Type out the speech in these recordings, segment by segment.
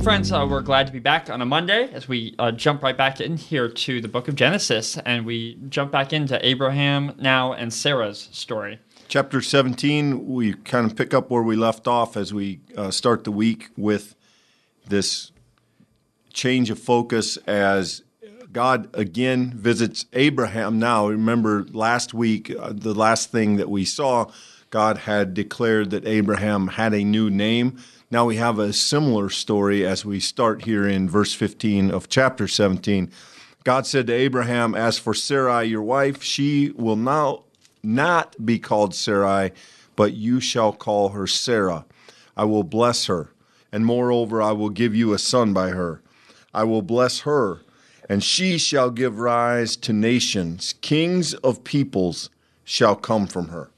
Well, friends, we're glad to be back on a Monday as we jump right back in here to the book of Genesis, and we jump back into Abraham now and Sarah's story. Chapter 17, we kind of pick up where we left off as we start the week with this change of focus as God again visits Abraham. Now, remember last week, the last thing that we saw, God had declared that Abraham had a new name. Now we have a similar story as we start here in verse 15 of chapter 17. God said to Abraham, "As for Sarai, your wife, she will now not be called Sarai, but you shall call her Sarah. I will bless her, and moreover, I will give you a son by her. I will bless her, and she shall give rise to nations. Kings of peoples shall come from her."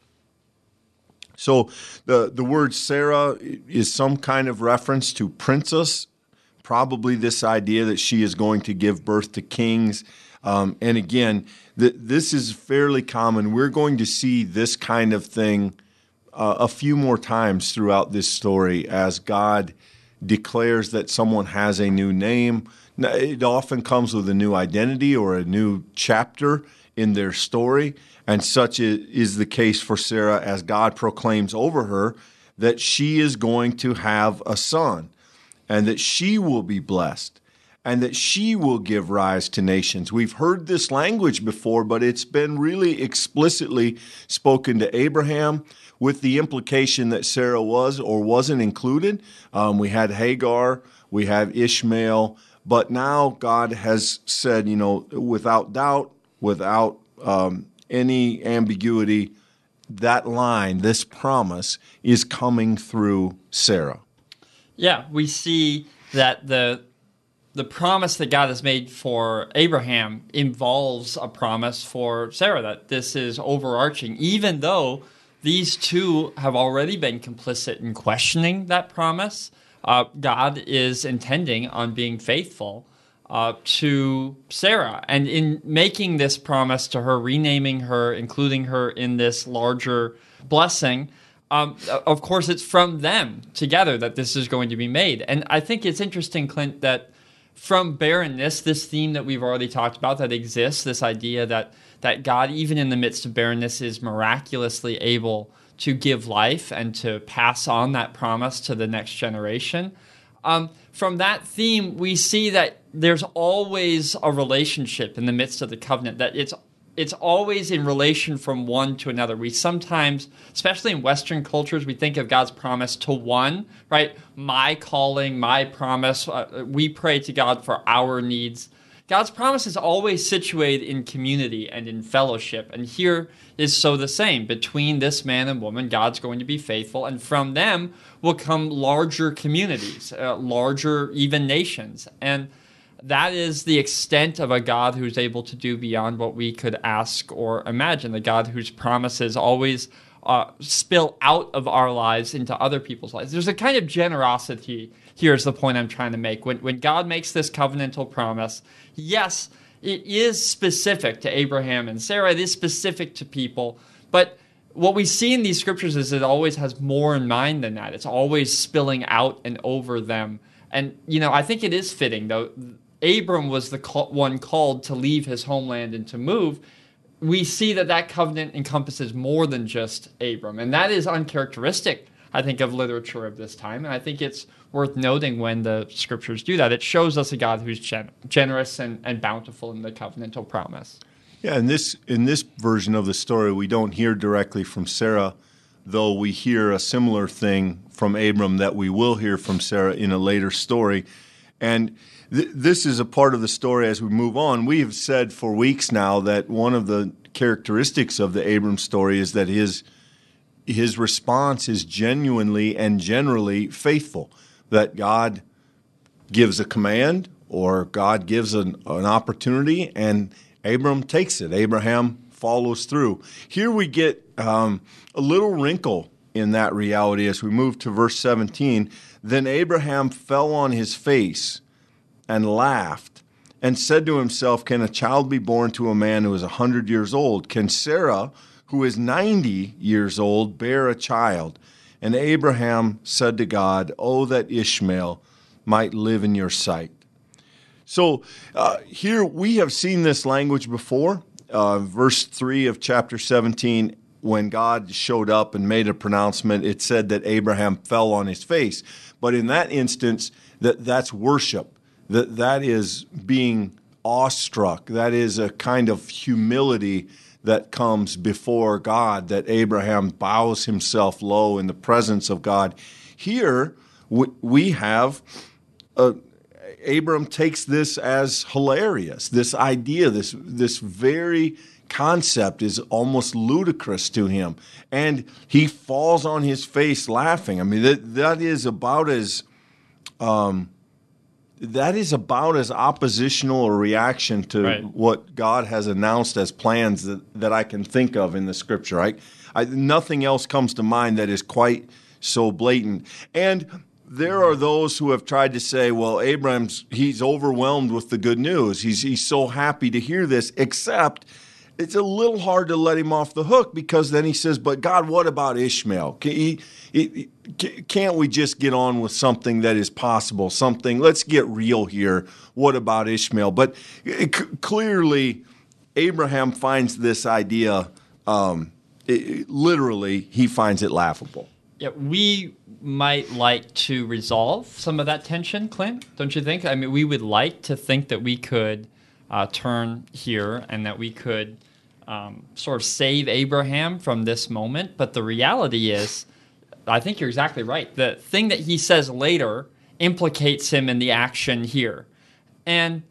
So the word Sarah is some kind of reference to princess, probably this idea that she is going to give birth to kings. And again, this is fairly common. We're going to see this kind of thing a few more times throughout this story as God declares that someone has a new name. It often comes with a new identity or a new chapter in their story, and such is the case for Sarah as God proclaims over her that she is going to have a son and that she will be blessed and that she will give rise to nations. We've heard this language before, but it's been really explicitly spoken to Abraham with the implication that Sarah was or wasn't included. We had Hagar, we have Ishmael, but now God has said, without doubt, without any ambiguity, that line, this promise, is coming through Sarah. Yeah, we see that the promise that God has made for Abraham involves a promise for Sarah, that this is overarching, even though these two have already been complicit in questioning that promise. God is intending on being faithful to Sarah, and in making this promise to her, renaming her, including her in this larger blessing, of course, it's from them together that this is going to be made. And I think it's interesting, Clint, that from barrenness, this theme that we've already talked about that exists, this idea that God, even in the midst of barrenness, is miraculously able to give life and to pass on that promise to the next generation. From that theme, we see that there's always a relationship in the midst of the covenant, that it's always in relation from one to another. We sometimes, especially in Western cultures, we think of God's promise to one, right? My calling, my promise. We pray to God for our needs. God's promise is always situated in community and in fellowship. And here is so the same. Between this man and woman, God's going to be faithful. And from them will come larger communities, larger even nations. And that is the extent of a God who's able to do beyond what we could ask or imagine. The God whose promises always spill out of our lives into other people's lives. There's a kind of generosity. Here's the point I'm trying to make. When God makes this covenantal promise, yes, it is specific to Abraham and Sarah. It is specific to people. But what we see in these scriptures is it always has more in mind than that. It's always spilling out and over them. And, I think it is fitting, though. Abram was the one called to leave his homeland and to move. We see that covenant encompasses more than just Abram. And that is uncharacteristic, I think, of literature of this time. And I think it's worth noting when the scriptures do that. It shows us a God who's generous and bountiful in the covenantal promise. Yeah, in this version of the story, we don't hear directly from Sarah, though we hear a similar thing from Abram that we will hear from Sarah in a later story. And this is a part of the story as we move on. We have said for weeks now that one of the characteristics of the Abram story is that his response is genuinely and generally faithful, that God gives a command or God gives an opportunity and Abram takes it. Abraham follows through. Here we get a little wrinkle in that reality as we move to verse 17. Then Abraham fell on his face and laughed and said to himself, "Can a child be born to a man who is 100 years old? Can Sarah, who is 90 years old, bear a child?" And Abraham said to God, "Oh, that Ishmael might live in your sight. So here we have seen this language before. Verse 3 of chapter 17, when God showed up and made a pronouncement, it said that Abraham fell on his face. But in that instance, that's worship. That is being awestruck. That is a kind of humility that comes before God, that Abraham bows himself low in the presence of God. Here we have Abram takes this as hilarious. This idea, this very concept is almost ludicrous to him. And he falls on his face laughing. I mean, that is about as oppositional a reaction to what God has announced as plans that I can think of in the Scripture. Nothing else comes to mind that is quite so blatant. And there are those who have tried to say, well, he's overwhelmed with the good news. He's so happy to hear this, except it's a little hard to let him off the hook, because then he says, but God, what about Ishmael? Can't we just get on with something that is possible? Let's get real here. What about Ishmael? But clearly, Abraham finds this idea, literally, he finds it laughable. Yeah, we might like to resolve some of that tension, Clint, don't you think? I mean, we would like to think that we could turn here and that we could sort of save Abraham from this moment. But the reality is, I think you're exactly right. The thing that he says later implicates him in the action here. And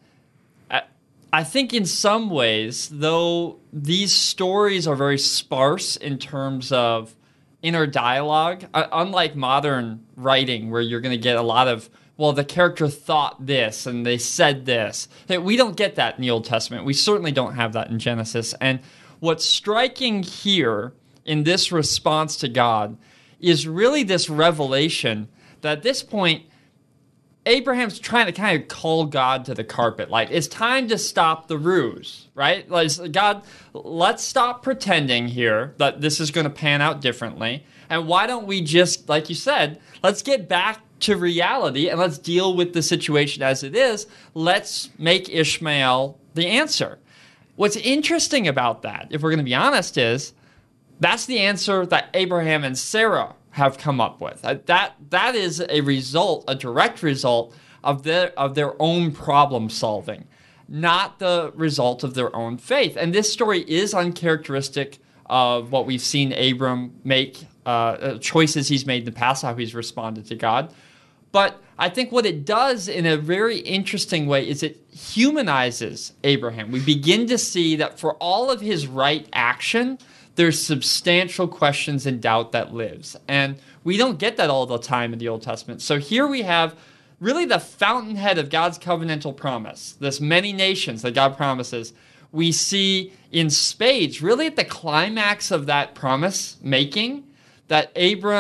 I think in some ways, though these stories are very sparse in terms of inner dialogue, unlike modern writing where you're going to get a lot of, well, the character thought this and they said this. We don't get that in the Old Testament. We certainly don't have that in Genesis. And what's striking here in this response to God is really this revelation that at this point, Abraham's trying to kind of call God to the carpet. Like, it's time to stop the ruse, right? Like, God, let's stop pretending here that this is going to pan out differently. And why don't we just, like you said, let's get back to reality and let's deal with the situation as it is. Let's make Ishmael the answer. What's interesting about that, if we're going to be honest, is that's the answer that Abraham and Sarah have come up with. That is a result, a direct result of their own problem solving, not the result of their own faith. And this story is uncharacteristic of what we've seen Abram make, choices he's made in the past, how he's responded to God. But I think what it does in a very interesting way is it humanizes Abraham. We begin to see that for all of his right action, there's substantial questions and doubt that lives. And we don't get that all the time in the Old Testament. So here we have really the fountainhead of God's covenantal promise, this many nations that God promises. We see in spades, really at the climax of that promise making, that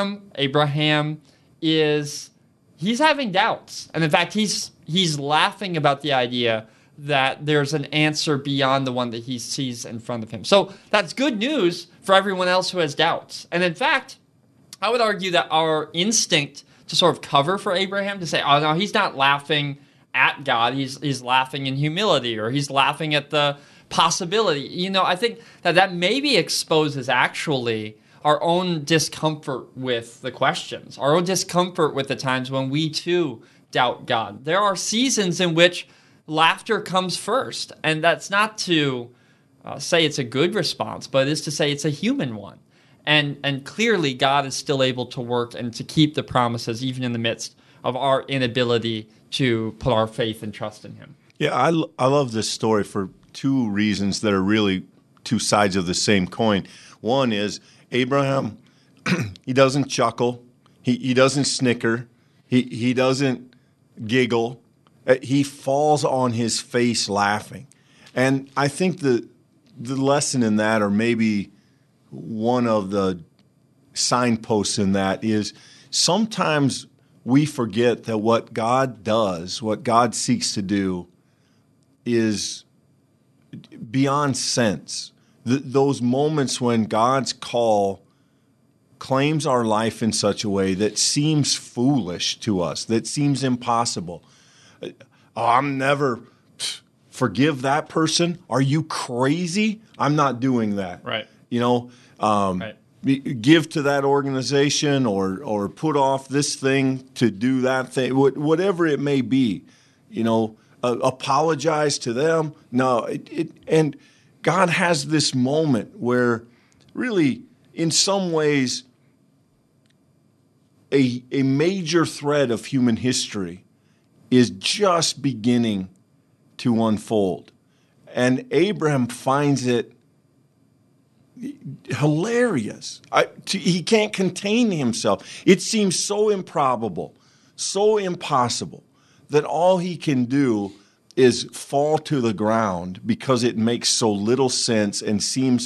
Abraham he's having doubts. And in fact, he's laughing about the idea that there's an answer beyond the one that he sees in front of him. So that's good news for everyone else who has doubts. And in fact, I would argue that our instinct to sort of cover for Abraham, to say, oh no, he's not laughing at God, he's laughing in humility, or he's laughing at the possibility. I think that maybe exposes actually our own discomfort with the questions, our own discomfort with the times when we too doubt God. There are seasons in which laughter comes first, and that's not to say it's a good response, but it is to say it's a human one. And clearly God is still able to work and to keep the promises even in the midst of our inability to put our faith and trust in him. Yeah, I love this story for two reasons that are really two sides of the same coin. One is Abraham, he doesn't chuckle, he doesn't snicker, he doesn't giggle. He falls on his face laughing. And I think the lesson in that, or maybe one of the signposts in that, is sometimes we forget that what God does, what God seeks to do, is beyond sense. Those moments when God's call claims our life in such a way that seems foolish to us, that seems impossible. Oh, I'm never forgive that person. Are you crazy? I'm not doing that. Right. Right. Give to that organization or put off this thing to do that thing, whatever it may be. Apologize to them. No, and God has this moment where really, in some ways, a major thread of human history is just beginning to unfold. And Abraham finds it hilarious. He can't contain himself. It seems so improbable, so impossible, that all he can do is fall to the ground because it makes so little sense and seems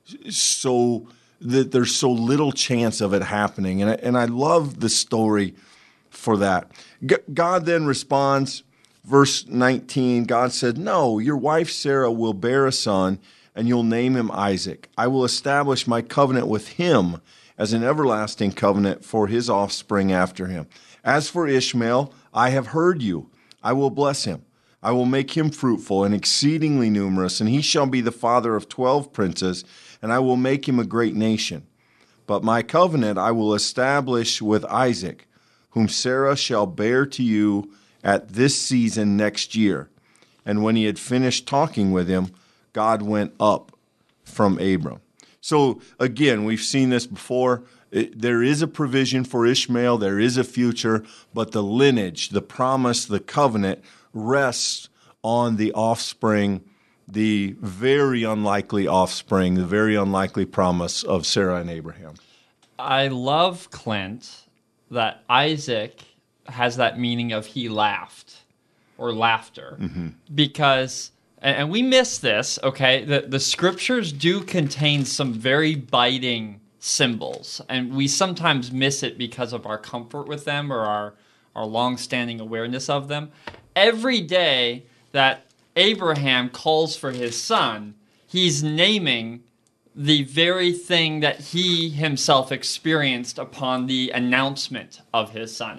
so that there's so little chance of it happening. And I love the story for that. God then responds, verse 19, God said, "No, your wife Sarah will bear a son, and you'll name him Isaac. I will establish my covenant with him as an everlasting covenant for his offspring after him. As for Ishmael, I have heard you. I will bless him. I will make him fruitful and exceedingly numerous, and he shall be the father of 12 princes, and I will make him a great nation. But my covenant I will establish with Isaac, whom Sarah shall bear to you at this season next year." And when he had finished talking with him, God went up from Abram. So again, we've seen this before. There is a provision for Ishmael. There is a future, but the lineage, the promise, the covenant rests on the offspring, the very unlikely offspring, the very unlikely promise of Sarah and Abraham. I love, Clint, that Isaac has that meaning of he laughed or laughter, because, and we miss this, okay, the scriptures do contain some very biting symbols, and we sometimes miss it because of our comfort with them or our long-standing awareness of them. Every day that Abraham calls for his son, he's naming the very thing that he himself experienced upon the announcement of his son.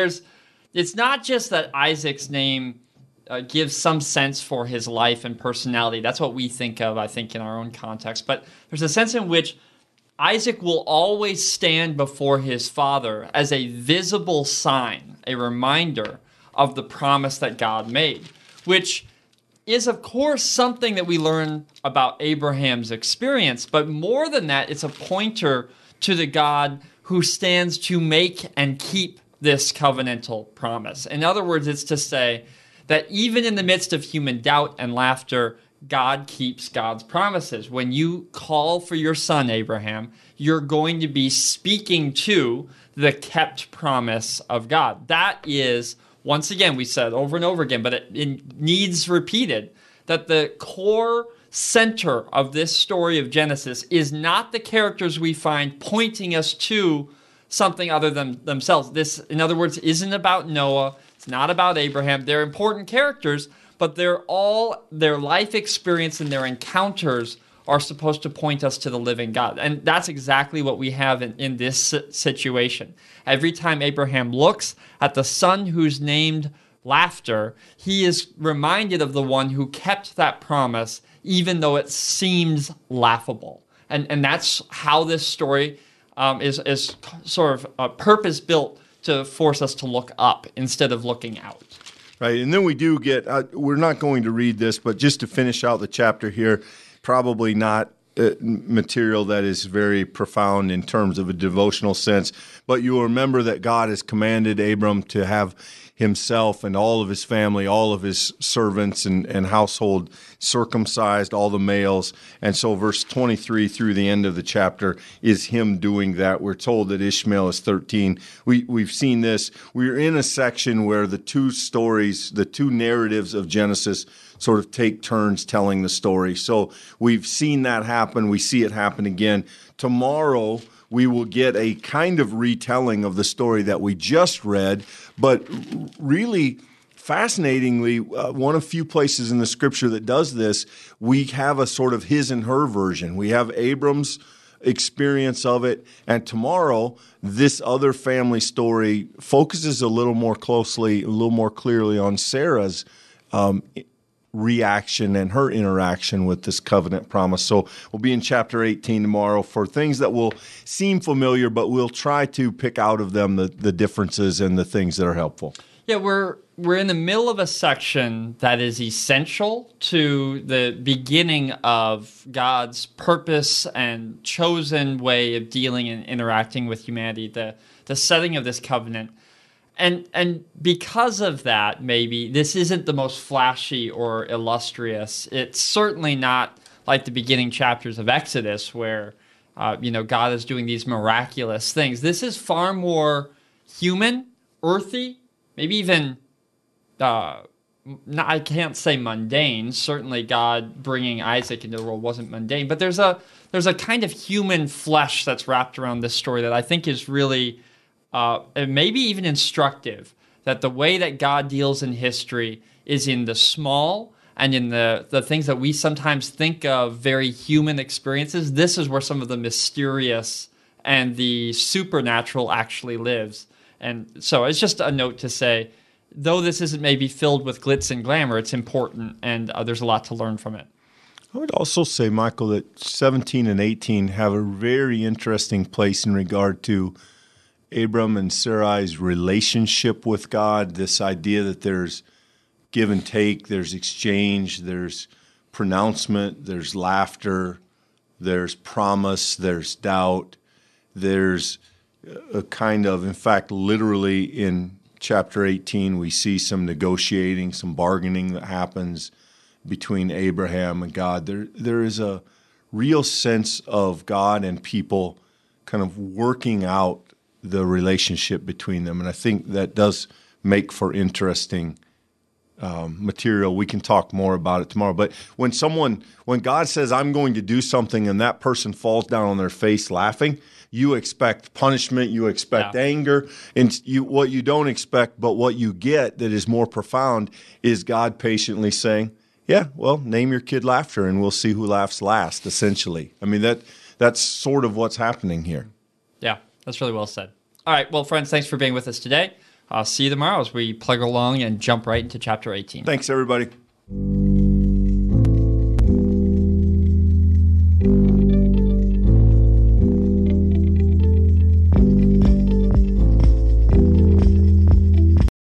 It's not just that Isaac's name gives some sense for his life and personality. That's what we think of, I think, in our own context. But there's a sense in which Isaac will always stand before his father as a visible sign, a reminder of the promise that God made, which is, of course, something that we learn about Abraham's experience. But more than that, it's a pointer to the God who stands to make and keep this covenantal promise. In other words, it's to say that even in the midst of human doubt and laughter, God keeps God's promises. When you call for your son, Abraham, you're going to be speaking to the kept promise of God. That is, once again, we said over and over again, but it needs repeated, that the core center of this story of Genesis is not the characters we find pointing us to something other than themselves. This, in other words, isn't about Noah. It's not about Abraham. They're important characters, but their life experience and their encounters are supposed to point us to the living God. And that's exactly what we have in this situation. Every time Abraham looks at the son who's named Laughter, he is reminded of the one who kept that promise, even though it seems laughable. And that's how this story is sort of purpose-built to force us to look up instead of looking out. Right, and then we do get, we're not going to read this, but just to finish out the chapter here, probably not material that is very profound in terms of a devotional sense, but you will remember that God has commanded Abram to have himself and all of his family, all of his servants and household circumcised, all the males. And so verse 23 through the end of the chapter is him doing that. We're told that Ishmael is 13. We've seen this. We're in a section where the two stories, the two narratives of Genesis sort of take turns telling the story. So we've seen that happen. We see it happen again. Tomorrow, we will get a kind of retelling of the story that we just read, but really fascinatingly, one of few places in the scripture that does this, we have a sort of his and her version. We have Abram's experience of it. And tomorrow, this other family story focuses a little more closely, a little more clearly on Sarah's reaction and her interaction with this covenant promise. So we'll be in chapter 18 tomorrow for things that will seem familiar, but we'll try to pick out of them the differences and the things that are helpful. Yeah, we're in the middle of a section that is essential to the beginning of God's purpose and chosen way of dealing and interacting with humanity, the setting of this covenant. And because of that, maybe this isn't the most flashy or illustrious. It's certainly not like the beginning chapters of Exodus where God is doing these miraculous things. This is far more human, earthy, maybe even I can't say mundane. Certainly, God bringing Isaac into the world wasn't mundane, but there's a kind of human flesh that's wrapped around this story that I think is really maybe even instructive. That the way that God deals in history is in the small and in the things that we sometimes think of very human experiences. This is where some of the mysterious and the supernatural actually lives. And so it's just a note to say, though this isn't maybe filled with glitz and glamour, it's important, and there's a lot to learn from it. I would also say, Michael, that 17 and 18 have a very interesting place in regard to Abram and Sarai's relationship with God, this idea that there's give and take, there's exchange, there's pronouncement, there's laughter, there's promise, there's doubt, there's a kind of, in fact, literally in chapter 18, we see some negotiating, some bargaining that happens between Abraham and God. There is a real sense of God and people kind of working out the relationship between them. And I think that does make for interesting material. We can talk more about it tomorrow. But when God says, I'm going to do something, and that person falls down on their face laughing, you expect punishment, you expect anger, and what you don't expect, but what you get that is more profound is God patiently saying, yeah, well, name your kid Laughter, and we'll see who laughs last, essentially. I mean, that's sort of what's happening here. Yeah, that's really well said. All right, well, friends, thanks for being with us today. I'll see you tomorrow as we plug along and jump right into chapter 18. Thanks, everybody.